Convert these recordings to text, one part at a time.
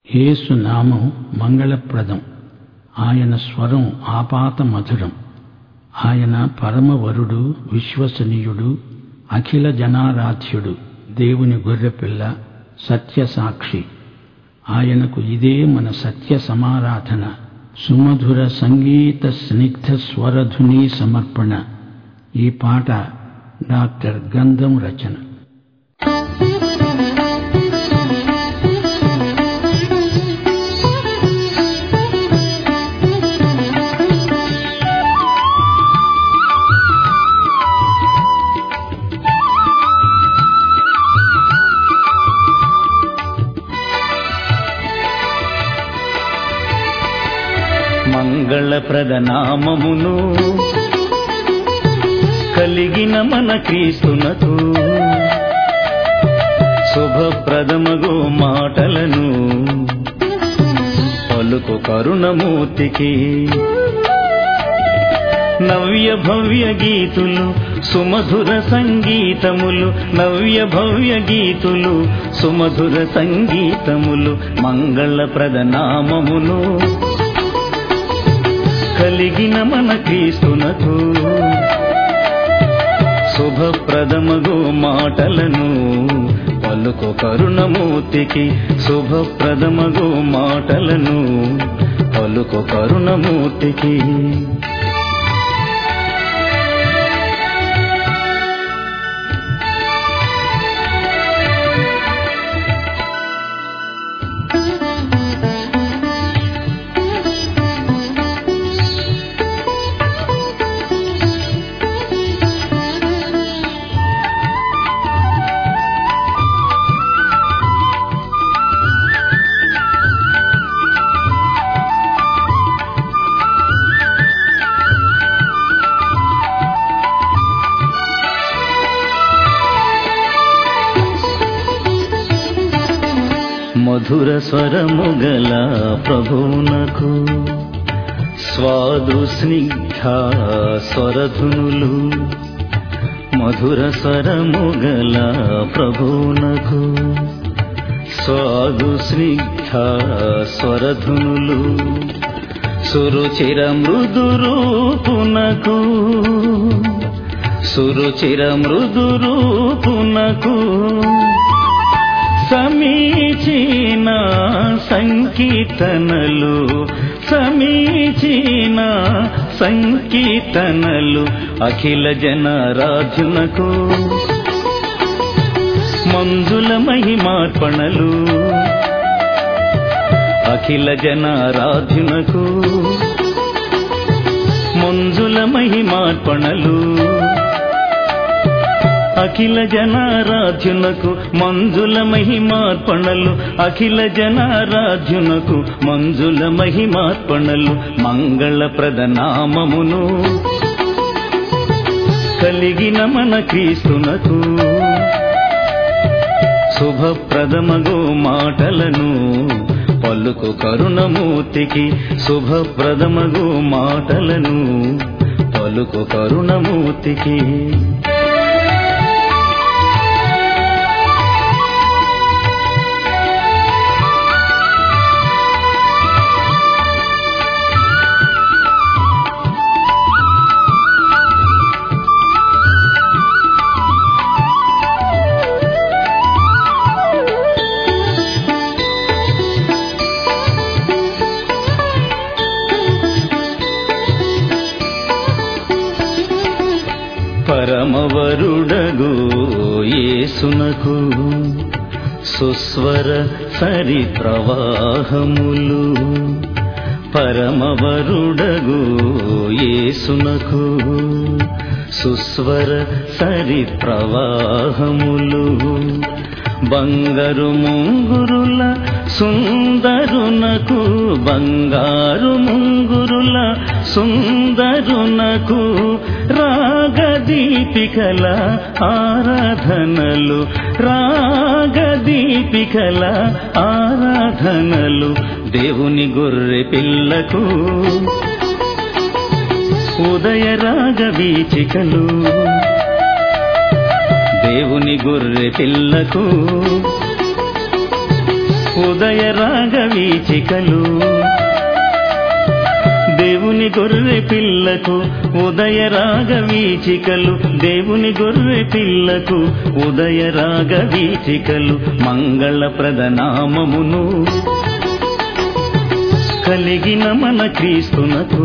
యేసు నామం మంగళప్రదం. ఆయన స్వరం ఆపాత మధురం. ఆయన పరమవరుడు, విశ్వసనీయుడు, అఖిల జనారాధ్యుడు, దేవుని గొర్రెపిల్ల, సత్యసాక్షి. ఆయనకు ఇదే మన సత్య సమారాధన. సుమధుర సంగీత స్నిగ్ధ స్వరధుని సమర్పణ. ఈ పాట డాక్టర్ గంధం రచన. మంగళప్రద నామమును కలిగిన మన క్రీస్తునకు శుభప్రదమగు మాటలను పలుకు కరుణమూర్తికి. నవ్య భవ్య గీతులు సుమధుర సంగీతములు, నవ్య భవ్య గీతులు సుమధుర సంగీతములు. మంగళప్రద నామమును కలిగిన మన క్రీస్తునకు శుభప్రదమగు మాటలను పలుకు కరుణమూర్తికి. శుభప్రదమగు మాటలను పలుకు కరుణమూర్తికి. మధుర స్వరముగల ప్రభువునకు స్వాదు స్నిగ్ధ స్వరధునులు. మధుర స్వరముగల ప్రభువునకు స్వాదు స్నిగ్ధ స్వరధునులు. సురుచిర మృదురూపునకు, సురుచిర మృదురూపునకు సమీచీన సంకీర్తనలు, సమీచీన సంకీర్తనలు. అఖిల జనారాధ్యునకు మంజుల మహిమార్పణలు. అఖిల జనారాధ్యునకు మంజుల మహిమార్పణలు. అఖిల జనారాధ్యునకు మంజుల మహిమార్పణలు. అఖిల జనారాధ్యునకు మంజుల మహిమార్పణలు. మంగళప్రద నామమును కలిగిన మన క్రీస్తునకు శుభప్రదమగు మాటలను పలుకు కరుణమూర్తికి. శుభప్రదమగు మాటలను పలుకు కరుణమూర్తికి. పరమవరుడగు యేసునకు సుస్వర సరి ప్రవాహములు. పరమవరుడగు యేసునకు సుస్వర సరి ప్రవాహములు. బంగారు ముంగురుల సుందరునకు, బంగారు ముంగురుల సుందరునకు రాగదీపికల ఆరాధనలు, రాగదీపికల ఆరాధనలు. దేవుని గొర్రె పిల్లకు ఉదయ రాగవీచికలు. దేవుని గొర్రె పిల్లకు ఉదయ రాగ వీచికలు దేవుని గొర్రె పిల్లకు ఉదయ రాగ వీచికలు దేవుని గొర్రె పిల్లకు ఉదయ రాగ వీచికలు మంగళప్రద నామమును కలిగిన మన క్రీస్తునకు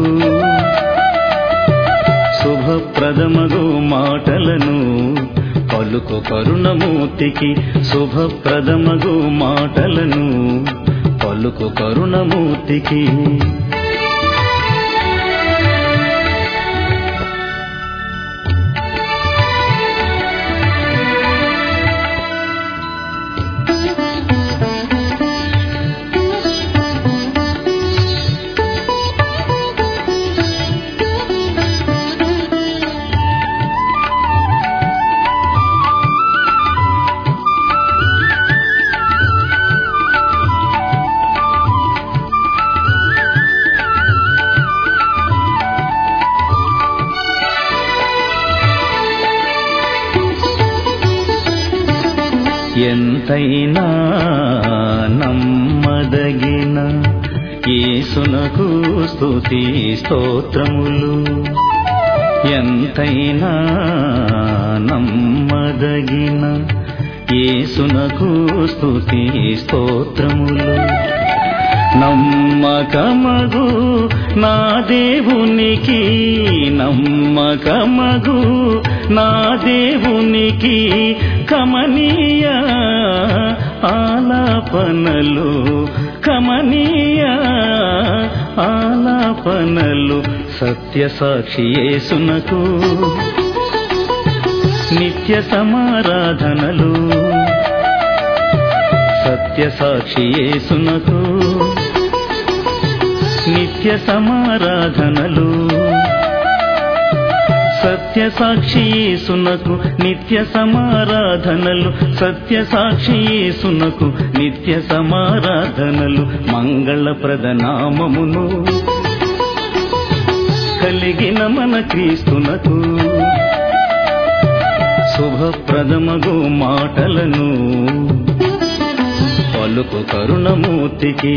శుభప్రదమగు మాటలను పలుకు కరుణమూర్తికి శుభప్రదమగు మాటలను పలుకు కరుణమూర్తికి ఎంతైనా నమ్మదగిన యేసునకు స్తుతి స్తోత్రములు ఎంతైనా నమ్మదగిన యేసునకు స్తుతి స్తోత్రములు నమ్మకమగు నా దేవునికి నమ్మకమగు నా దేవునికి కమనీయ ఆలాపనలు కమనీయ ఆలాపనలు సత్యసాక్షి యేసునకు నిత్య సమారాధనలు సత్యసాక్షి యేసునకు నిత్య సమారాధనలు సత్యసాక్షి యేసునకు నిత్య సమారాధనలు సత్యసాక్షి యేసునకు నిత్య సమారాధనలు మంగళప్రద నామమును కలిగిన మన క్రీస్తునకు శుభప్రదమగు మాటలను పలుకు కరుణమూర్తికి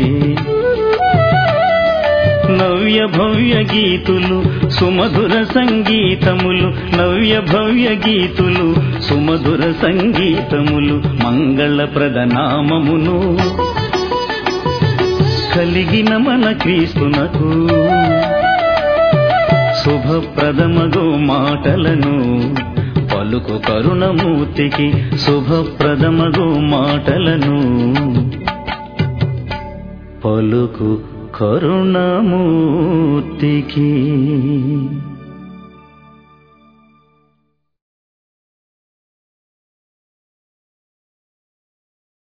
నవ్య భవ్య గీతులు సుమధుర సంగీతములు నవ్య భవ్య గీతులు సుమధుర సంగీతములు మంగళప్రద నామమును కలిగిన మన క్రీస్తునకు శుభప్రదమగు మాటలను పలుకు కరుణమూర్తికి శుభప్రదమగు మాటలను పలుకు కరుణమూర్తికి